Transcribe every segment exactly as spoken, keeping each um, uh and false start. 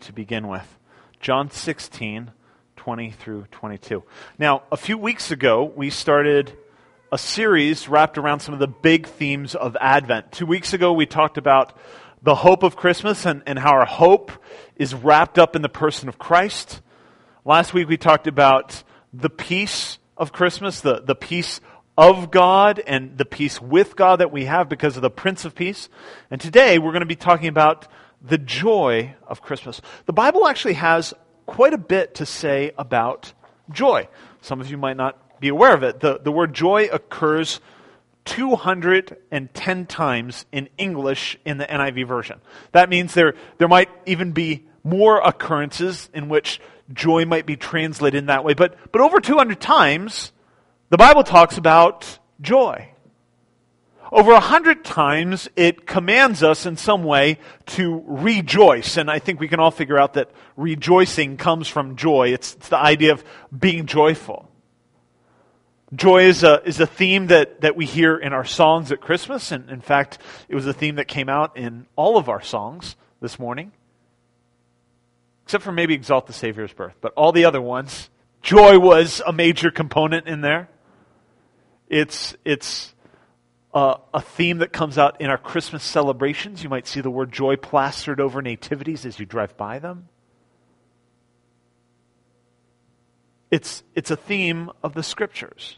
to begin with. John sixteen, twenty through twenty-two. Now, a few weeks ago, we started a series wrapped around some of the big themes of Advent. Two weeks ago, we talked about the hope of Christmas and, and how our hope is wrapped up in the person of Christ. Last week, we talked about the peace of Christmas, the, the peace of God and the peace with God that we have because of the Prince of Peace. And today, we're going to be talking about the joy of Christmas. The Bible actually has quite a bit to say about joy. Some of you might not be aware of it. The, the word joy occurs two hundred ten times in English in the N I V version. That means there, there might even be more occurrences in which joy might be translated in that way. But, but over two hundred times, the Bible talks about joy. Over a hundred times, it commands us in some way to rejoice. And I think we can all figure out that rejoicing comes from joy. It's, it's the idea of being joyful. Joy is a, is a theme that, that we hear in our songs at Christmas. And in fact, it was a theme that came out in all of our songs this morning. Except for maybe Exalt the Savior's Birth. But all the other ones, joy was a major component in there. It's, it's, Uh, a theme that comes out in our Christmas celebrations. You might see the word joy plastered over nativities as you drive by them. It's, it's a theme of the Scriptures.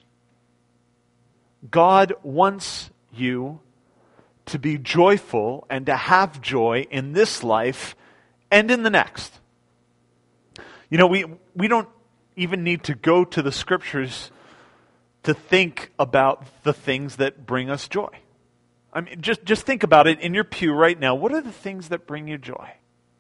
God wants you to be joyful and to have joy in this life and in the next. You know, we, we don't even need to go to the Scriptures to think about the things that bring us joy. I mean, just, just think about it in your pew right now. What are the things that bring you joy?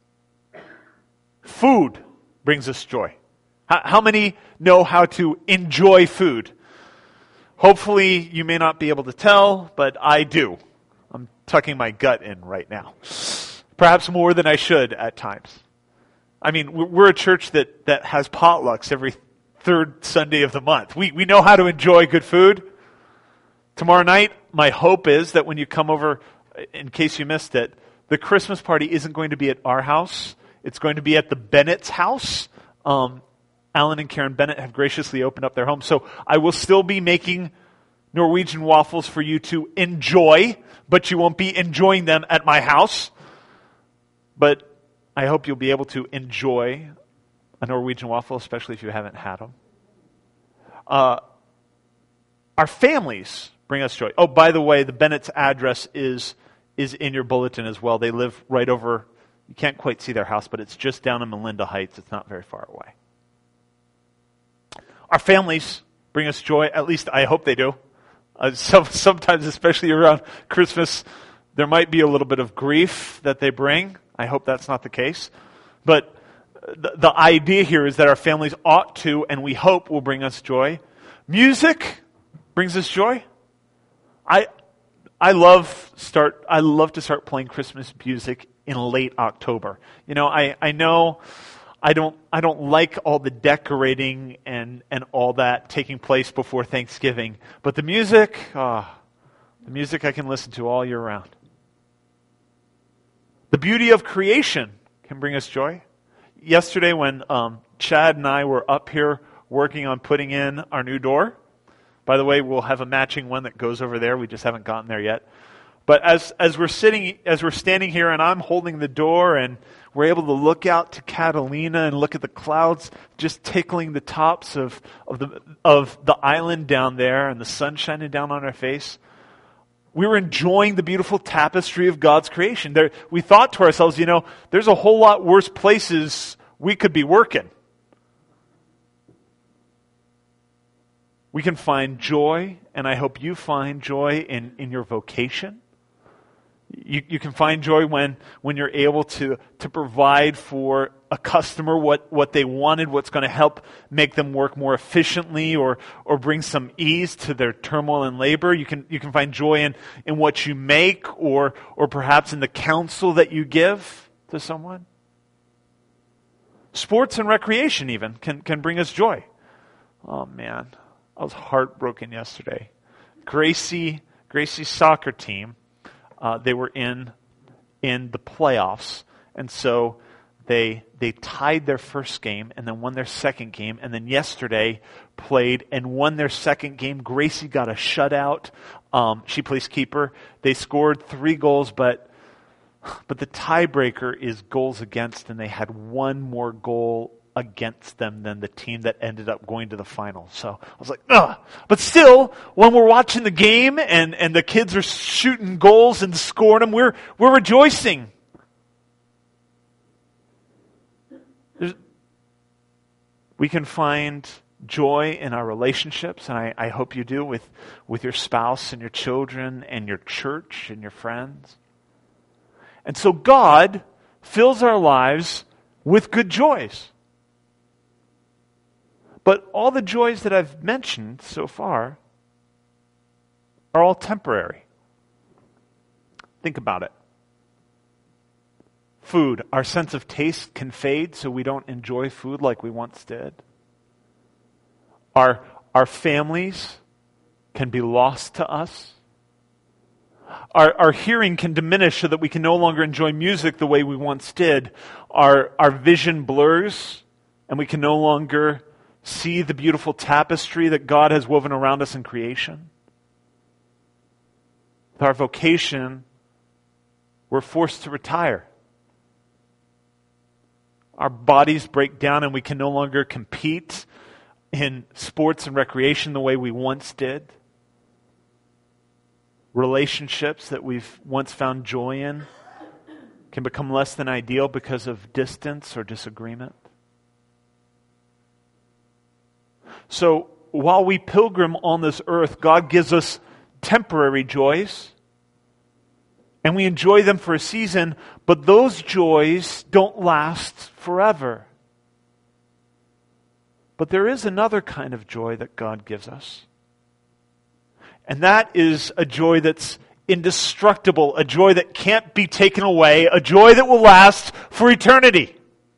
Food brings us joy. How, how many know how to enjoy food? Hopefully you may not be able to tell, but I do. I'm tucking my gut in right now. Perhaps more than I should at times. I mean, we're a church that, that has potlucks every third Sunday of the month. We we know how to enjoy good food. Tomorrow night, my hope is that when you come over, in case you missed it, the Christmas party isn't going to be at our house. It's going to be at the Bennett's house. Um, Alan and Karen Bennett have graciously opened up their home. So I will still be making Norwegian waffles for you to enjoy, but you won't be enjoying them at my house. But I hope you'll be able to enjoy a Norwegian waffle, especially if you haven't had them. Uh, our families bring us joy. Oh, by the way, the Bennett's address is is in your bulletin as well. They live right over, you can't quite see their house, but it's just down in Melinda Heights. It's not very far away. Our families bring us joy, at least I hope they do. Uh, some, sometimes, especially around Christmas, there might be a little bit of grief that they bring. I hope that's not the case. But The, the idea here is that our families ought to, and we hope will bring us joy. Music brings us joy. I I love start I love to start playing Christmas music in late October. You know, I, I know I don't I don't like all the decorating and, and all that taking place before Thanksgiving. But the music, ah, oh, the music I can listen to all year round. The beauty of creation can bring us joy. Yesterday when um, Chad and I were up here working on putting in our new door, by the way, we'll have a matching one that goes over there. We just haven't gotten there yet. But as as we're sitting, as we're standing here and I'm holding the door and we're able to look out to Catalina and look at the clouds just tickling the tops of, of the of the island down there and the sun shining down on our face, we were enjoying the beautiful tapestry of God's creation. There, we thought to ourselves, you know, there's a whole lot worse places we could be working. We can find joy, and I hope you find joy in, in your vocation. You, you can find joy when, when you're able to, to provide for a customer what, what they wanted, what's going to help make them work more efficiently or or bring some ease to their turmoil and labor. You can you can find joy in, in what you make or or perhaps in the counsel that you give to someone. Sports and recreation even can, can bring us joy. Oh man, I was heartbroken yesterday. Gracie Gracie's soccer team, uh, they were in in the playoffs, and so They they tied their first game and then won their second game, and then yesterday played and won their second game. Gracie got a shutout. Um, she plays keeper. They scored three goals, but but the tiebreaker is goals against, and they had one more goal against them than the team that ended up going to the final. So I was like, ugh. But still, when we're watching the game and, and the kids are shooting goals and scoring them, we're we're rejoicing. There's, we can find joy in our relationships, and I, I hope you do, with, with your spouse and your children and your church and your friends. And so God fills our lives with good joys. But all the joys that I've mentioned so far are all temporary. Think about it. Food. Our sense of taste can fade, so we don't enjoy food like we once did. Our, our families can be lost to us. Our, our hearing can diminish so that we can no longer enjoy music the way we once did. Our, our vision blurs, and we can no longer see the beautiful tapestry that God has woven around us in creation. With our vocation, we're forced to retire. Our bodies break down and we can no longer compete in sports and recreation the way we once did. Relationships that we've once found joy in can become less than ideal because of distance or disagreement. So while we pilgrim on this earth, God gives us temporary joys, and we enjoy them for a season, but those joys don't last forever. But there is another kind of joy that God gives us. And that is a joy that's indestructible, a joy that can't be taken away, a joy that will last for eternity.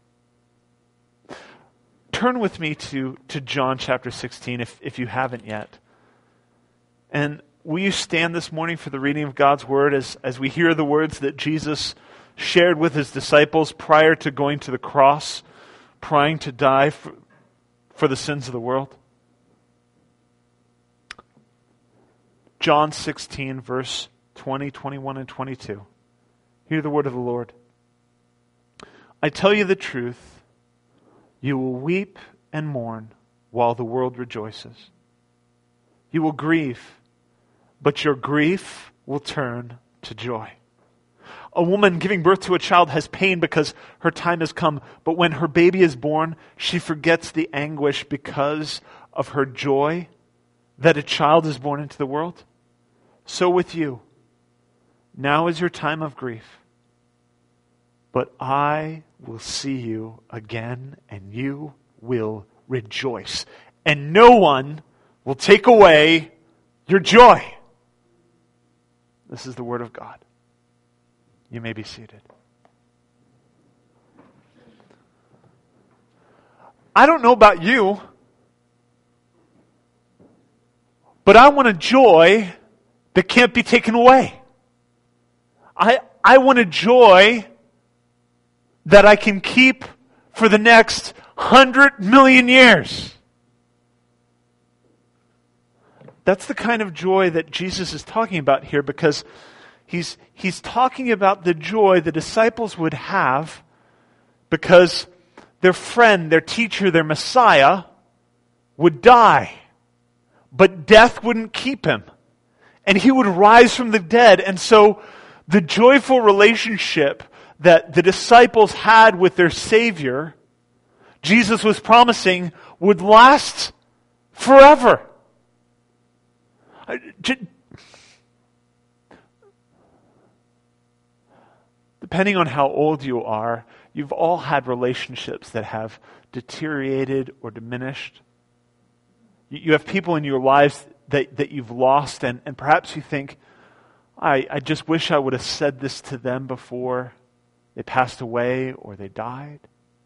Turn with me to, to John chapter sixteen if, if you haven't yet. And will you stand this morning for the reading of God's Word as, as we hear the words that Jesus shared with His disciples prior to going to the cross, trying to die for, for the sins of the world? John sixteen, verse twenty, twenty-one, and twenty-two. Hear the word of the Lord. I tell you the truth. You will weep and mourn while the world rejoices. You will grieve, but your grief will turn to joy. A woman giving birth to a child has pain because her time has come, but when her baby is born, she forgets the anguish because of her joy that a child is born into the world. So with you, now is your time of grief. But I will see you again, and you will rejoice. And no one will take away your joy. This is the word of God. You may be seated. I don't know about you, but I want a joy that can't be taken away. I, I want a joy that I can keep for the next hundred million years. That's the kind of joy that Jesus is talking about here, because he's, he's talking about the joy the disciples would have because their friend, their teacher, their Messiah would die, but death wouldn't keep him. And he would rise from the dead. And so the joyful relationship that the disciples had with their Savior, Jesus was promising would last forever. Depending on how old you are, you've all had relationships that have deteriorated or diminished. You have people in your lives that, that you've lost, and, and perhaps you think, I, I just wish I would have said this to them before they passed away or they died.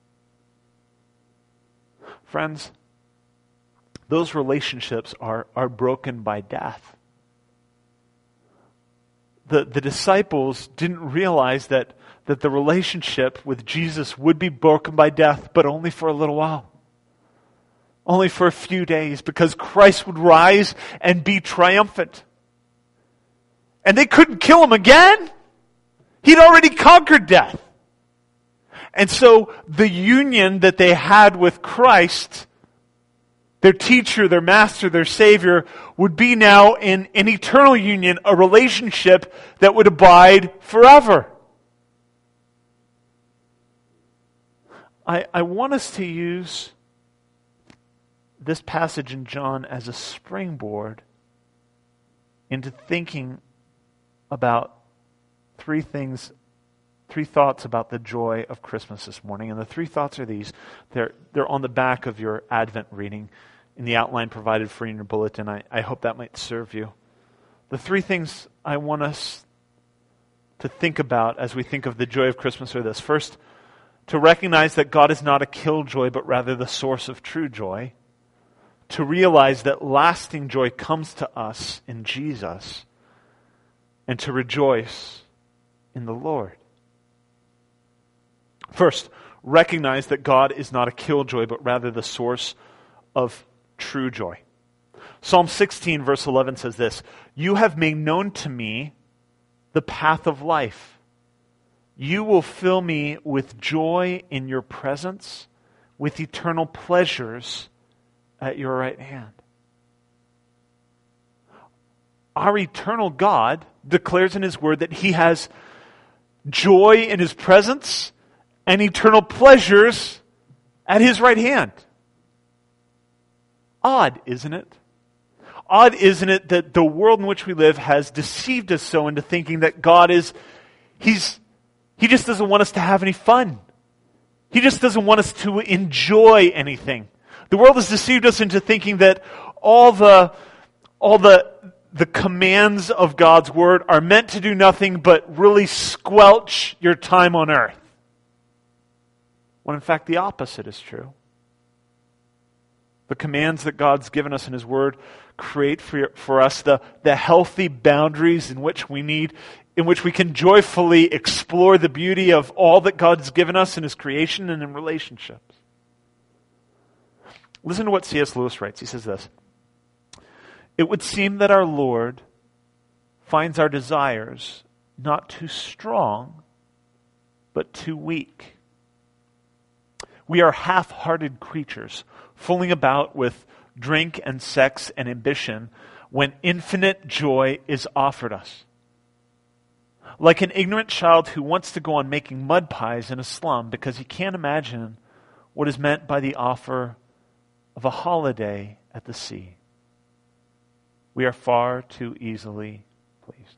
Friends, those relationships are, are broken by death. the, the disciples didn't realize that, that the relationship with Jesus would be broken by death, but only for a little while. Only for a few days, because Christ would rise and be triumphant. And they couldn't kill him again. He'd already conquered death. And so the union that they had with Christ, their teacher, their master, their savior, would be now in an eternal union, a relationship that would abide forever. I, I want us to use this passage in John as a springboard into thinking about three things, three thoughts about the joy of Christmas this morning. And the three thoughts are these. They're, they're on the back of your Advent reading in the outline provided for you in your bulletin. I, I hope that might serve you. The three things I want us to think about as we think of the joy of Christmas are this. First, to recognize that God is not a killjoy, but rather the source of true joy. To realize that lasting joy comes to us in Jesus. And to rejoice in the Lord. First, recognize that God is not a killjoy, but rather the source of true joy. Psalm sixteen, verse eleven says this, "You have made known to me the path of life. You will fill me with joy in your presence, with eternal pleasures at your right hand." Our eternal God declares in His Word that He has joy in His presence and eternal pleasures at His right hand. Odd, isn't it? Odd, isn't it, that the world in which we live has deceived us so into thinking that God is, He's, He just doesn't want us to have any fun. He just doesn't want us to enjoy anything. The world has deceived us into thinking that all the, all the, the commands of God's Word are meant to do nothing but really squelch your time on earth. When in fact the opposite is true. The commands that God's given us in His Word create for, for us the, the healthy boundaries in which we need, in which we can joyfully explore the beauty of all that God's given us in His creation and in relationships. Listen to what C S Lewis writes. He says this, "It would seem that our Lord finds our desires not too strong, but too weak. We are half-hearted creatures, fooling about with drink and sex and ambition when infinite joy is offered us. Like an ignorant child who wants to go on making mud pies in a slum because he can't imagine what is meant by the offer of a holiday at the sea. We are far too easily pleased."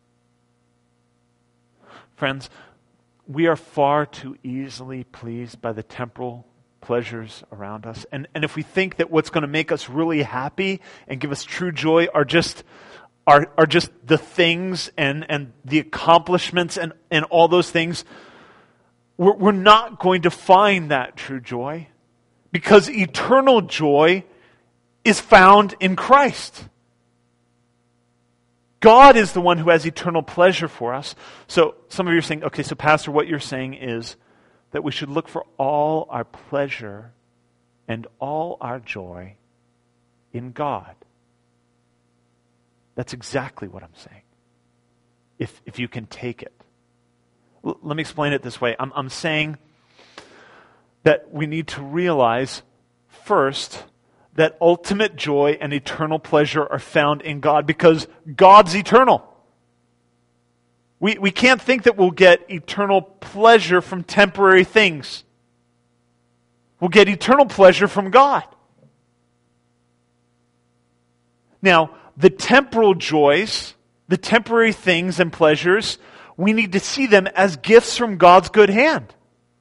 Friends, we are far too easily pleased by the temporal pleasures around us. And, and if we think that what's going to make us really happy and give us true joy are just are, are just the things and, and the accomplishments and, and all those things, we're, we're not going to find that true joy, because eternal joy is found in Christ. God is the one who has eternal pleasure for us. So some of you are saying, okay, so Pastor, what you're saying is that we should look for all our pleasure and all our joy in God. That's exactly what I'm saying. If, if you can take it. L- let me explain it this way. I'm, I'm saying that we need to realize first that ultimate joy and eternal pleasure are found in God, because God's eternal. We, we can't think that we'll get eternal pleasure from temporary things. We'll get eternal pleasure from God. Now, the temporal joys, the temporary things and pleasures, we need to see them as gifts from God's good hand.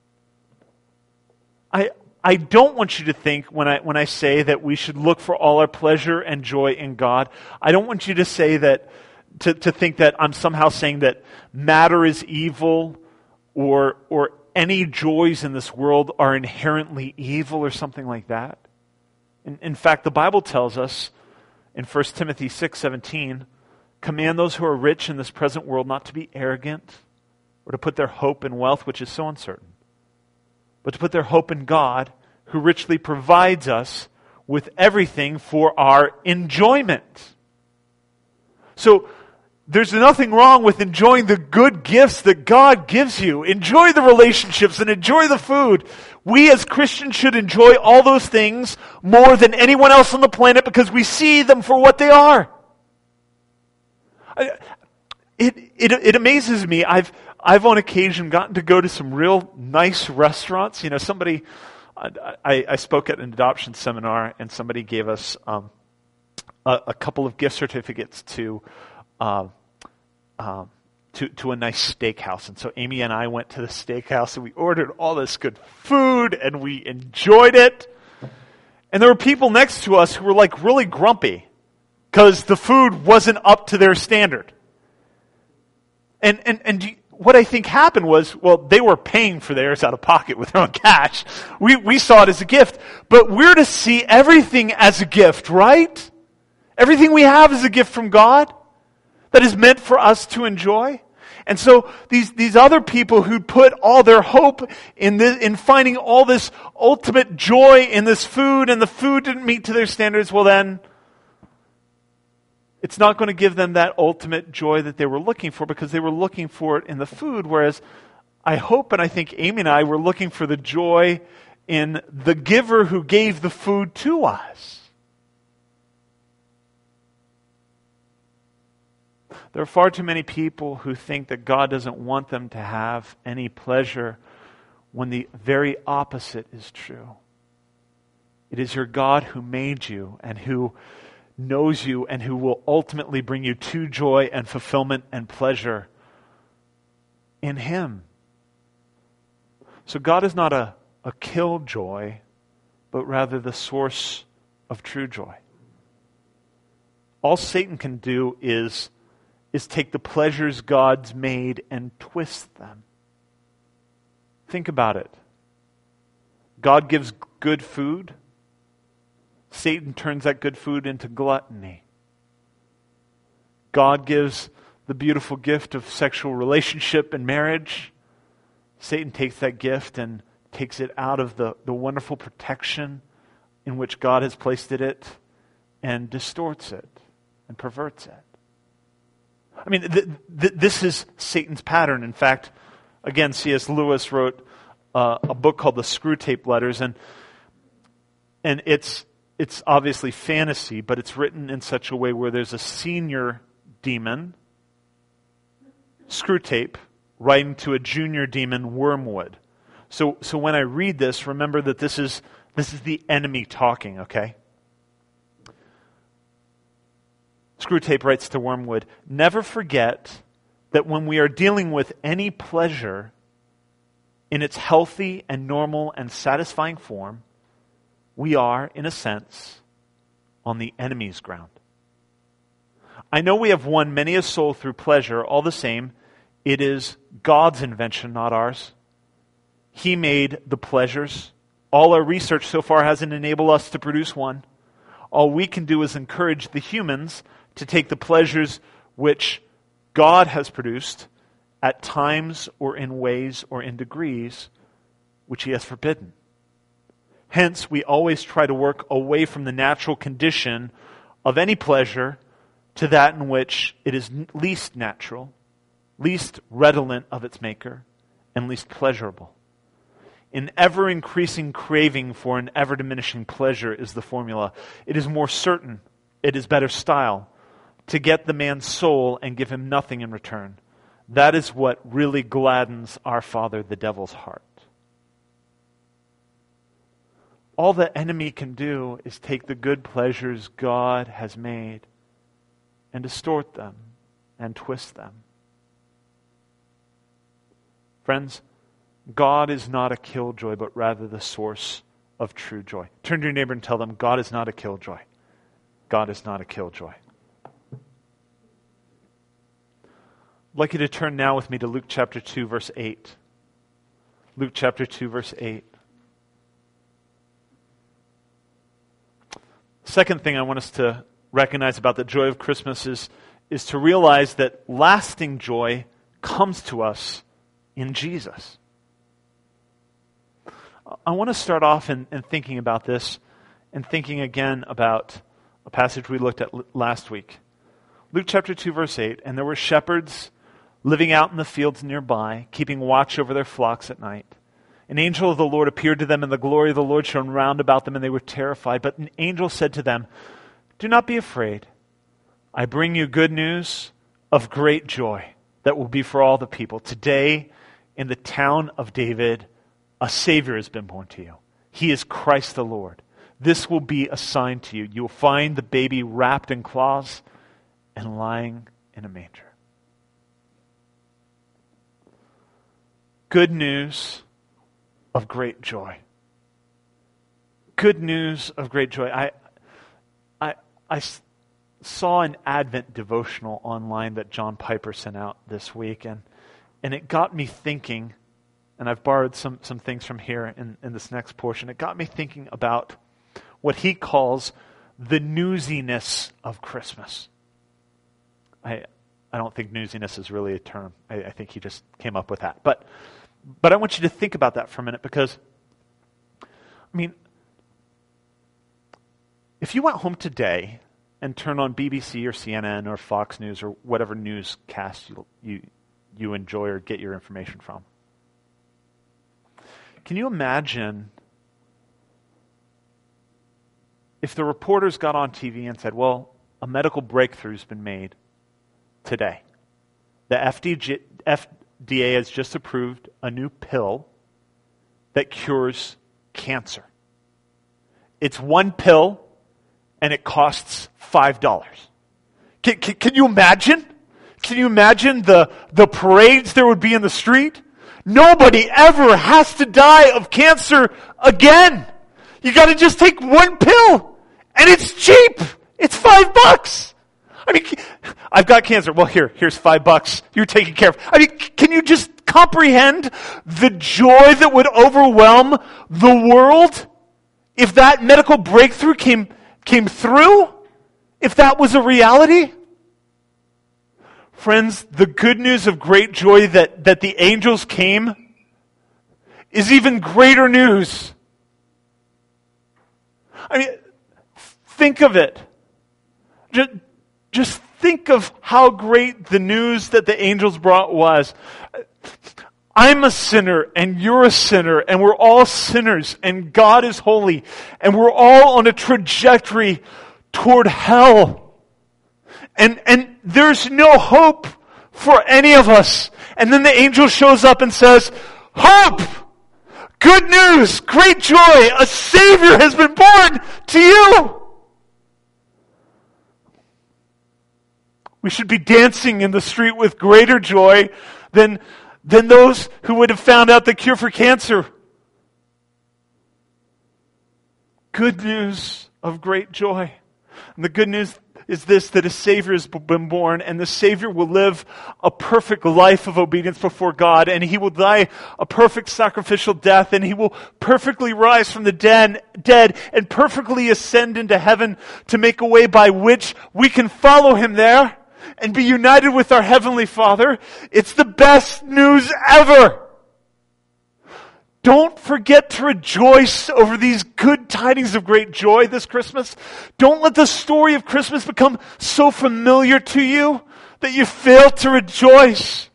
I I don't want you to think when I when I say that we should look for all our pleasure and joy in God, I don't want you to say that to, to think that I'm somehow saying that matter is evil, or or any joys in this world are inherently evil or something like that. In, in fact, the Bible tells us in First Timothy six seventeen Command those who are rich in this present world not to be arrogant or to put their hope in wealth, which is so uncertain, but to put their hope in God, who richly provides us with everything for our enjoyment. So, there's nothing wrong with enjoying the good gifts that God gives you. Enjoy the relationships and enjoy the food. We as Christians should enjoy all those things more than anyone else on the planet because we see them for what they are. It, it, it amazes me. I've, I've on occasion gotten to go to some real nice restaurants. You know, somebody, I, I spoke at an adoption seminar and somebody gave us um, a, a couple of gift certificates to uh, Um, to, to a nice steakhouse. And so Amy and I went to the steakhouse and we ordered all this good food and we enjoyed it. And there were people next to us who were like really grumpy because the food wasn't up to their standard. And, and, and what I think happened was, well, they were paying for theirs out of pocket with their own cash. We, we saw it as a gift, but we're to see everything as a gift, right? Everything we have is a gift from God that is meant for us to enjoy. And so these, these other people who put all their hope in this, in finding all this ultimate joy in this food, and the food didn't meet to their standards, well then, it's not going to give them that ultimate joy that they were looking for because they were looking for it in the food, whereas I hope and I think Amy and I were looking for the joy in the giver who gave the food to us. There are far too many people who think that God doesn't want them to have any pleasure when the very opposite is true. It is your God who made you and who knows you and who will ultimately bring you to joy and fulfillment and pleasure in Him. So God is not a, a killjoy, but rather the source of true joy. All Satan can do is is take the pleasures God's made and twist them. Think about it. God gives good food. Satan turns that good food into gluttony. God gives the beautiful gift of sexual relationship and marriage. Satan takes that gift and takes it out of the, the wonderful protection in which God has placed it and distorts it and perverts it. I mean, th- th- this is Satan's pattern. In fact, again, C S Lewis wrote uh, a book called The Screwtape Letters, and and it's it's obviously fantasy, but it's written in such a way where there's a senior demon, Screwtape, writing to a junior demon, Wormwood. So so when I read this, remember that this is this is the enemy talking, okay? Screwtape writes to Wormwood, never forget that when we are dealing with any pleasure in its healthy and normal and satisfying form, we are, in a sense, on the enemy's ground. I know we have won many a soul through pleasure. All the same, it is God's invention, not ours. He made the pleasures. All our research so far hasn't enabled us to produce one. All we can do is encourage the humans to take the pleasures which God has produced at times or in ways or in degrees which He has forbidden. Hence, we always try to work away from the natural condition of any pleasure to that in which it is least natural, least redolent of its maker, and least pleasurable. An ever-increasing craving for an ever-diminishing pleasure is the formula. It is more certain, it is better style, to get the man's soul and give him nothing in return. That is what really gladdens our father, the devil's heart. All the enemy can do is take the good pleasures God has made and distort them and twist them. Friends, God is not a killjoy, but rather the source of true joy. Turn to your neighbor and tell them, God is not a killjoy. God is not a killjoy. I'd like you to turn now with me to Luke chapter two, verse eight. Luke chapter two, verse eight. Second thing I want us to recognize about the joy of Christmas is, is to realize that lasting joy comes to us in Jesus. I want to start off in, in thinking about this and thinking again about a passage we looked at l- last week. Luke chapter two, verse eight, and there were shepherds living out in the fields nearby, keeping watch over their flocks at night. An angel of the Lord appeared to them, and the glory of the Lord shone round about them, and they were terrified. But an angel said to them, "Do not be afraid. I bring you good news of great joy that will be for all the people. Today, in the town of David, a Savior has been born to you. He is Christ the Lord. This will be a sign to you. You will find the baby wrapped in cloths and lying in a manger." Good news of great joy. Good news of great joy. I, I, I s- saw an Advent devotional online that John Piper sent out this week, and, and it got me thinking, and I've borrowed some, some things from here in, in this next portion. It got me thinking about what he calls the newsiness of Christmas. I I don't think newsiness is really a term. I, I think he just came up with that. But But I want you to think about that for a minute, because, I mean, if you went home today and turned on B B C or C N N or Fox News or whatever newscast you you, you enjoy or get your information from, can you imagine if the reporters got on T V and said, well, a medical breakthrough's been made today. The F D G, F D A has just approved a new pill that cures cancer. It's one pill, and it costs five dollars. Can, can, can you imagine? Can you imagine the, the parades there would be in the street? Nobody ever has to die of cancer again. You got to just take one pill, and it's cheap. It's five bucks. I mean, I've got cancer. Well, here, here's five bucks. You're taken care of. I mean, can you just comprehend the joy that would overwhelm the world if that medical breakthrough came, came through? If that was a reality? Friends, the good news of great joy that, that the angels came is even greater news. I mean, think of it. Just, just think of how great the news that the angels brought was. I'm a sinner, and you're a sinner, and we're all sinners, and God is holy, and we're all on a trajectory toward hell. And, and there's no hope for any of us. And then the angel shows up and says, hope! Good news! Great joy! A Savior has been born to you! We should be dancing in the street with greater joy than, than those who would have found out the cure for cancer. Good news of great joy. And the good news is this, that a Savior has been born, and the Savior will live a perfect life of obedience before God, and He will die a perfect sacrificial death, and He will perfectly rise from the dead, dead and perfectly ascend into heaven to make a way by which we can follow Him there and be united with our Heavenly Father. It's the best news ever. Don't forget to rejoice over these good tidings of great joy this Christmas. Don't let the story of Christmas become so familiar to you that you fail to rejoice.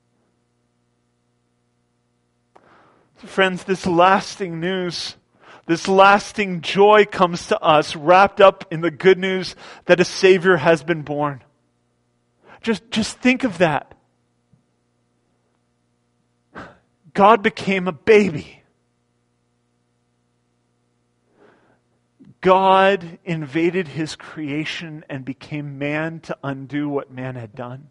So friends, this lasting news, this lasting joy comes to us wrapped up in the good news that a Savior has been born. Just, just think of that. God became a baby. God invaded His creation and became man to undo what man had done.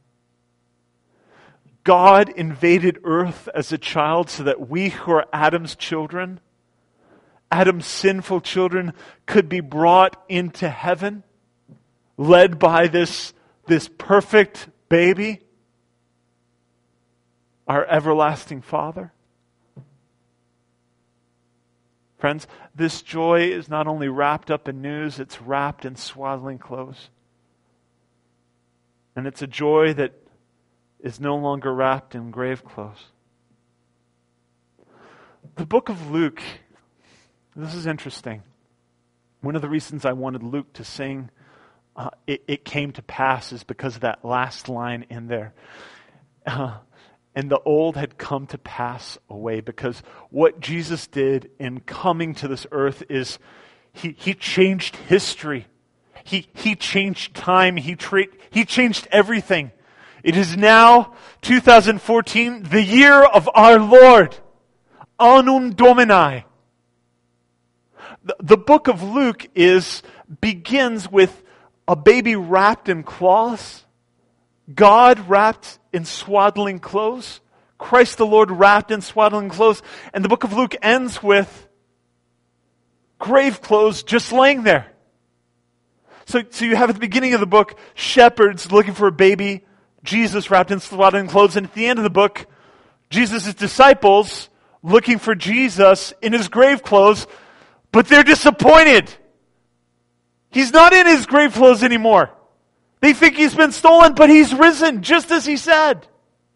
God invaded earth as a child so that we who are Adam's children, Adam's sinful children, could be brought into heaven, led by this, this perfect baby, our everlasting Father. Friends, this joy is not only wrapped up in news, it's wrapped in swaddling clothes. And it's a joy that is no longer wrapped in grave clothes. The book of Luke, this is interesting. One of the reasons I wanted Luke to sing, uh, it, it came to pass, is because of that last line in there. Uh, and the old had come to pass away, because what Jesus did in coming to this earth is he, he changed history. He, he changed time. He, tra- he changed everything. It is now two thousand fourteen, the year of our Lord. Annum Domini. The, the book of Luke is begins with a baby wrapped in cloths, God wrapped in swaddling clothes, Christ the Lord wrapped in swaddling clothes, and the book of Luke ends with grave clothes just laying there. So, so you have at the beginning of the book, shepherds looking for a baby, Jesus wrapped in swaddling clothes, and at the end of the book, Jesus' disciples looking for Jesus in his grave clothes, but they're disappointed. He's not in his grave clothes anymore. They think he's been stolen, but he's risen, just as he said.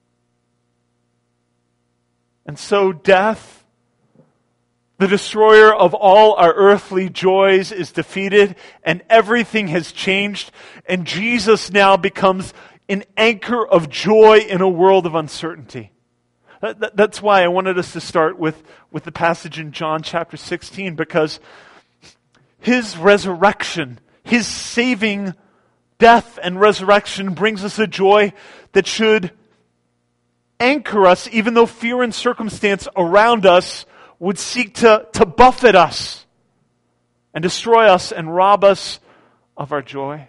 And so death, the destroyer of all our earthly joys, is defeated, and everything has changed, and Jesus now becomes an anchor of joy in a world of uncertainty. That's why I wanted us to start with, with the passage in John chapter sixteen, because his resurrection, his saving death and resurrection brings us a joy that should anchor us, even though fear and circumstance around us would seek to, to buffet us and destroy us and rob us of our joy.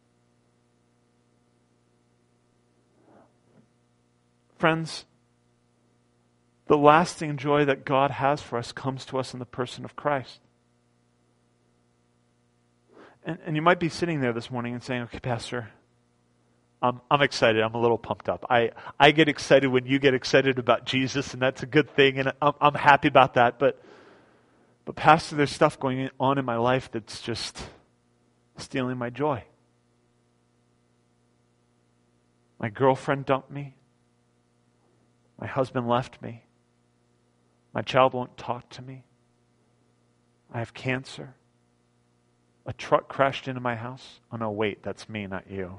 Friends, the lasting joy that God has for us comes to us in the person of Christ. And, and you might be sitting there this morning and saying, okay, Pastor, I'm, I'm excited. I'm a little pumped up. I, I get excited when you get excited about Jesus, and that's a good thing, and I'm, I'm happy about that. But, but Pastor, there's stuff going on in my life that's just stealing my joy. My girlfriend dumped me. My husband left me. My child won't talk to me. I have cancer. A truck crashed into my house. Oh no, wait, that's me, not you.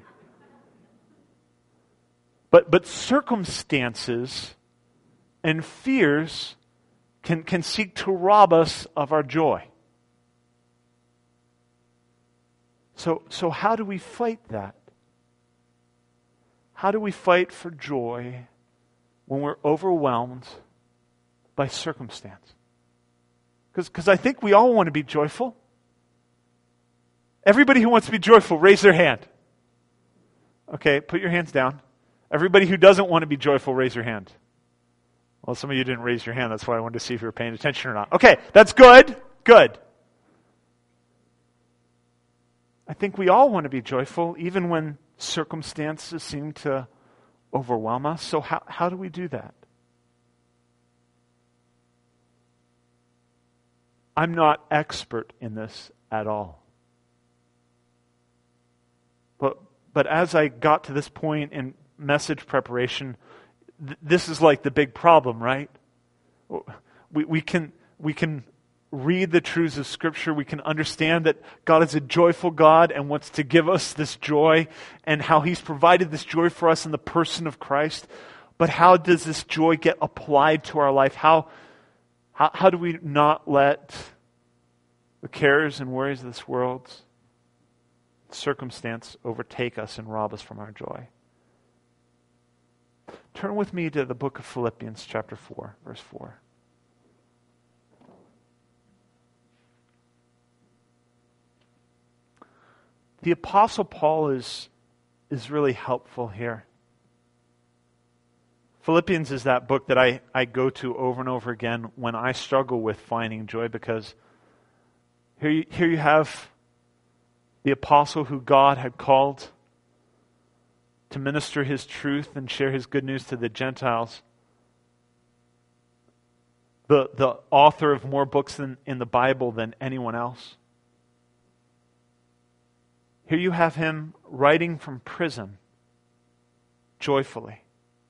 But but circumstances and fears can, can seek to rob us of our joy. So so how do we fight that? How do we fight for joy when we're overwhelmed by circumstance? Because I think we all want to be joyful. Everybody who wants to be joyful, raise their hand. Okay, put your hands down. Everybody who doesn't want to be joyful, raise your hand. Well, some of you didn't raise your hand. That's why I wanted to see if you were paying attention or not. Okay, that's good. Good. I think we all want to be joyful, even when circumstances seem to overwhelm us. So how, how do we do that? I'm not expert in this at all. But but as I got to this point in message preparation, th- this is like the big problem, right? We we can we can read the truths of Scripture. We can understand that God is a joyful God and wants to give us this joy, and how He's provided this joy for us in the person of Christ. But how does this joy get applied to our life? How how, how do we not let the cares and worries of this world, circumstance, overtake us and rob us from our joy? Turn with me to the book of Philippians chapter four, verse four. The Apostle Paul is, is really helpful here. Philippians is that book that I, I go to over and over again when I struggle with finding joy, because here you, here you have the apostle who God had called to minister His truth and share His good news to the Gentiles. The, the author of more books in, in the Bible than anyone else. Here you have him writing from prison, joyfully.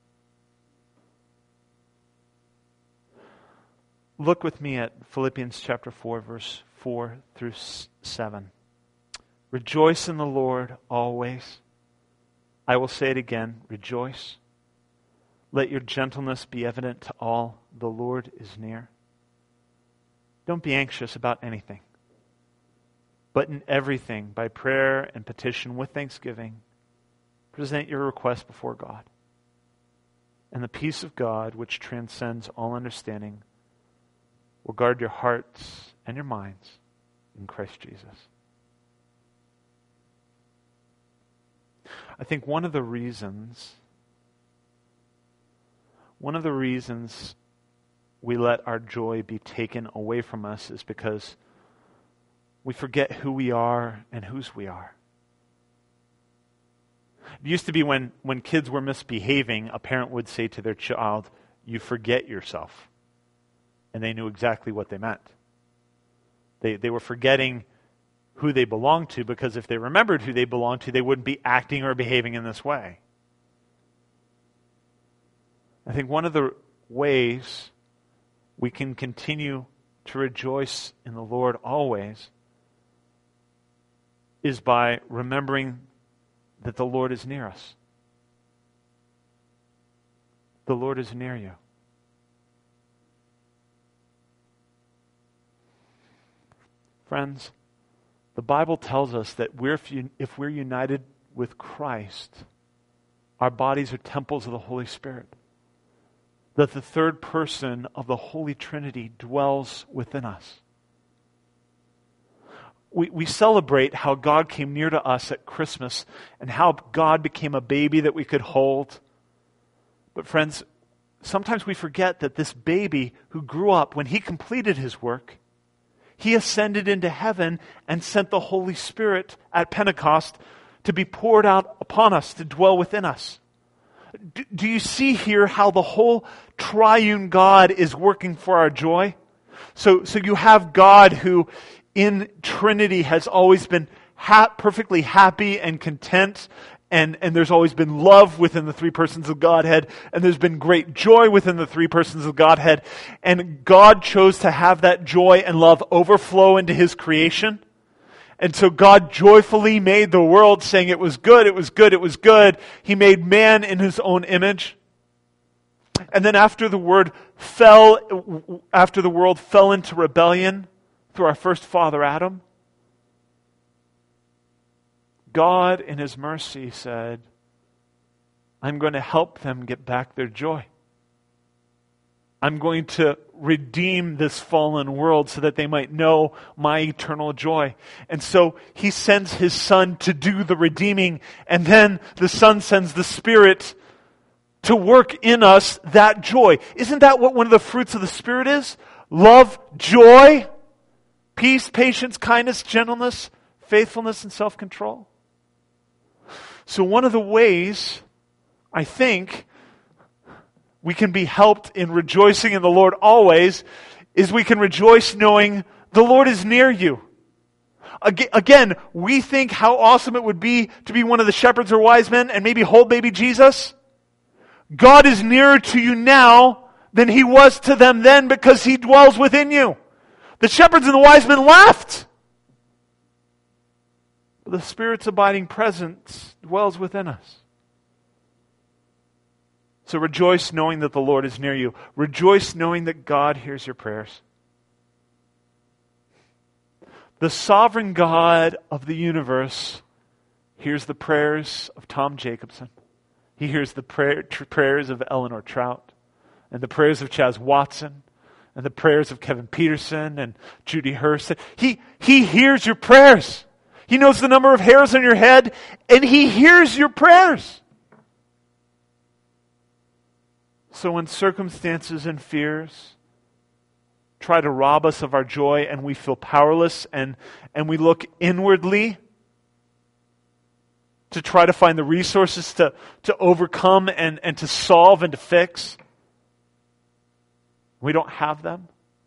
Look with me at Philippians chapter four, verse four through seven. Rejoice in the Lord always. I will say it again, rejoice. Let your gentleness be evident to all. The Lord is near. Don't be anxious about anything, but in everything, by prayer and petition with thanksgiving, present your request before God. And the peace of God, which transcends all understanding, will guard your hearts and your minds in Christ Jesus. I think one of the reasons, one of the reasons we let our joy be taken away from us is because we forget who we are and whose we are. It used to be when, when kids were misbehaving, a parent would say to their child, "You forget yourself." And they knew exactly what they meant. They, they were forgetting who they belonged to, because if they remembered who they belonged to, they wouldn't be acting or behaving in this way. I think one of the ways we can continue to rejoice in the Lord always is by remembering that the Lord is near us. The Lord is near you. Friends, the Bible tells us that we're, if we're united with Christ, our bodies are temples of the Holy Spirit. That the third person of the Holy Trinity dwells within us. We, we celebrate how God came near to us at Christmas and how God became a baby that we could hold. But friends, sometimes we forget that this baby who grew up, when he completed his work, he ascended into heaven and sent the Holy Spirit at Pentecost to be poured out upon us, to dwell within us. Do, do you see here how the whole triune God is working for our joy? So, so you have God who in Trinity has always been ha- perfectly happy and content, and, and there's always been love within the three persons of Godhead, and there's been great joy within the three persons of Godhead, and God chose to have that joy and love overflow into His creation. And so God joyfully made the world, saying it was good, it was good, it was good. He made man in His own image. And then after the word fell, after the world fell into rebellion through our first father Adam, God in His mercy said, I'm going to help them get back their joy. I'm going to redeem this fallen world so that they might know my eternal joy. And so He sends His Son to do the redeeming, and then the Son sends the Spirit to work in us that joy. Isn't that what one of the fruits of the Spirit is? Love, joy, peace, patience, kindness, gentleness, faithfulness, and self-control. So one of the ways, I think, we can be helped in rejoicing in the Lord always is we can rejoice knowing the Lord is near you. Again, we think how awesome it would be to be one of the shepherds or wise men and maybe hold baby Jesus. God is nearer to you now than He was to them then because He dwells within you. The shepherds and the wise men left. The Spirit's abiding presence dwells within us. So rejoice knowing that the Lord is near you. Rejoice knowing that God hears your prayers. The sovereign God of the universe hears the prayers of Tom Jacobson. He hears the prayer, tr- prayers of Eleanor Trout, and the prayers of Chaz Watson, and the prayers of Kevin Peterson and Judy Hurst. He, he hears your prayers. He knows the number of hairs on your head, and He hears your prayers. So when circumstances and fears try to rob us of our joy and we feel powerless and, and we look inwardly to try to find the resources to, to overcome and, and to solve and to fix, we don't have them.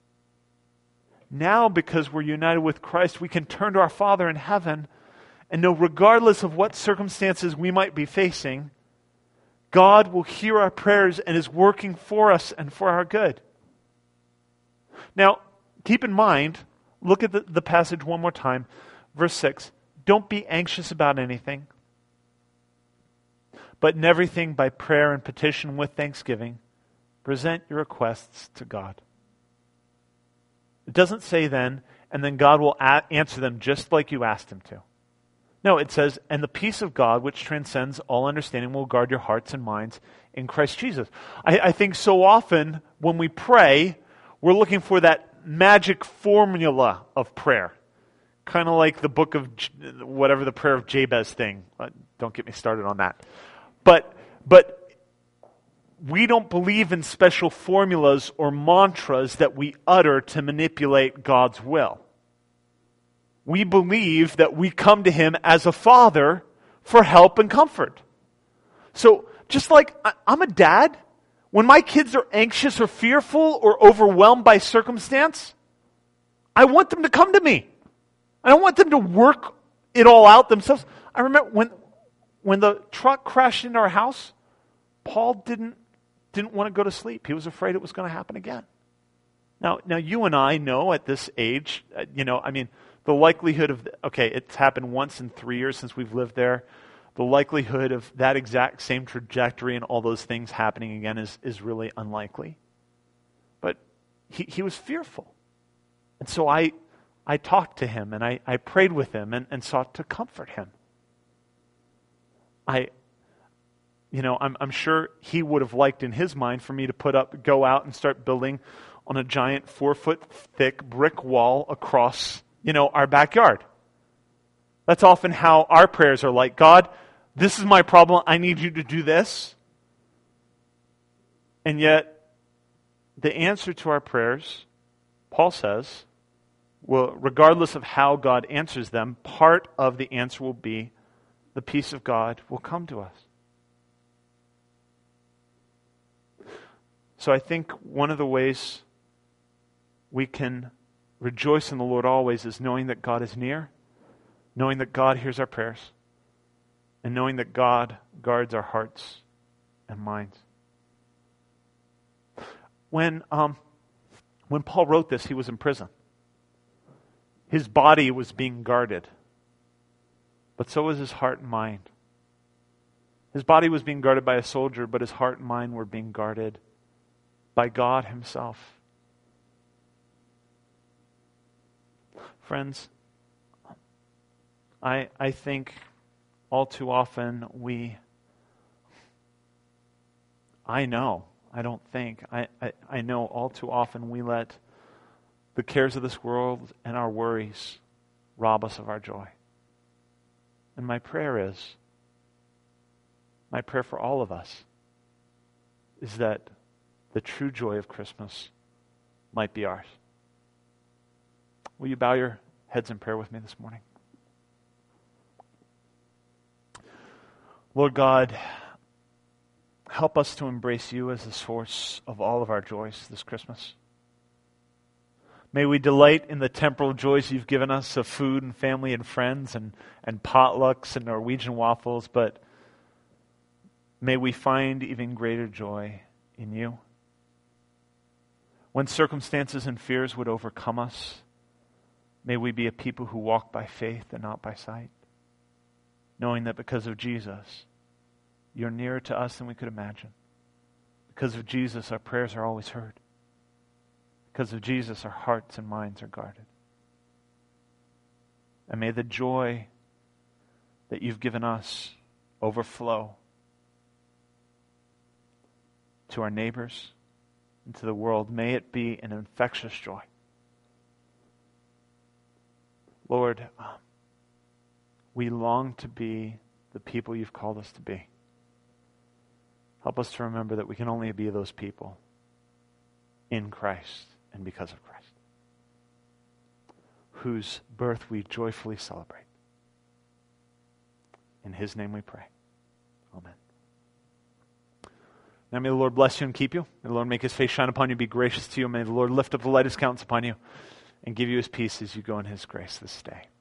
Now, because we're united with Christ, we can turn to our Father in heaven and know, regardless of what circumstances we might be facing, God will hear our prayers and is working for us and for our good. Now, keep in mind, look at the, the passage one more time. Verse six, don't be anxious about anything, but in everything by prayer and petition with thanksgiving, present your requests to God. It doesn't say then, and then God will a- answer them just like you asked him to. No, it says, and the peace of God, which transcends all understanding, will guard your hearts and minds in Christ Jesus. I, I think so often when we pray, we're looking for that magic formula of prayer. Kind of like the book of, J- whatever the prayer of Jabez thing. Uh, don't get me started on that. But, but we don't believe in special formulas or mantras that we utter to manipulate God's will. We believe that we come to him as a father for help and comfort. So, just like I, I'm a dad, when my kids are anxious or fearful or overwhelmed by circumstance, I want them to come to me. I don't want them to work it all out themselves. I remember when when the truck crashed into our house, Paul didn't didn't want to go to sleep. He was afraid it was going to happen again. Now, now you and I know at this age, uh, you know, I mean, the likelihood of, okay, it's happened once in three years since we've lived there. The likelihood of that exact same trajectory and all those things happening again is, is really unlikely. But he, he was fearful. And so I I talked to him and I, I prayed with him and, and sought to comfort him. I, you know, I'm, I'm sure he would have liked in his mind for me to put up, go out and start building on a giant four foot thick brick wall across, you know, our backyard. That's often how our prayers are like, God, this is my problem. I need you to do this. And yet, the answer to our prayers, Paul says, well, regardless of how God answers them, part of the answer will be the peace of God will come to us. So I think one of the ways we can rejoice in the Lord always is knowing that God is near, knowing that God hears our prayers, and knowing that God guards our hearts and minds. When um, when Paul wrote this, he was in prison. His body was being guarded, but so was his heart and mind. His body was being guarded by a soldier, but his heart and mind were being guarded by God himself. Friends, I I think all too often we, I know, I don't think, I, I, I know all too often we let the cares of this world and our worries rob us of our joy. And my prayer is, my prayer for all of us, is that the true joy of Christmas might be ours. Will you bow your heads in prayer with me this morning? Lord God, help us to embrace you as the source of all of our joys this Christmas. May we delight in the temporal joys you've given us of food and family and friends and, and potlucks and Norwegian waffles, but may we find even greater joy in you. When circumstances and fears would overcome us, may we be a people who walk by faith and not by sight, knowing that because of Jesus, you're nearer to us than we could imagine. Because of Jesus, our prayers are always heard. Because of Jesus, our hearts and minds are guarded. And may the joy that you've given us overflow to our neighbors and to the world. May it be an infectious joy. Lord, we long to be the people you've called us to be. Help us to remember that we can only be those people in Christ and because of Christ, whose birth we joyfully celebrate. In his name we pray. Amen. Now may the Lord bless you and keep you. May the Lord make his face shine upon you, be gracious to you. May the Lord lift up the light of his countenance upon you and give you his peace as you go in his grace this day.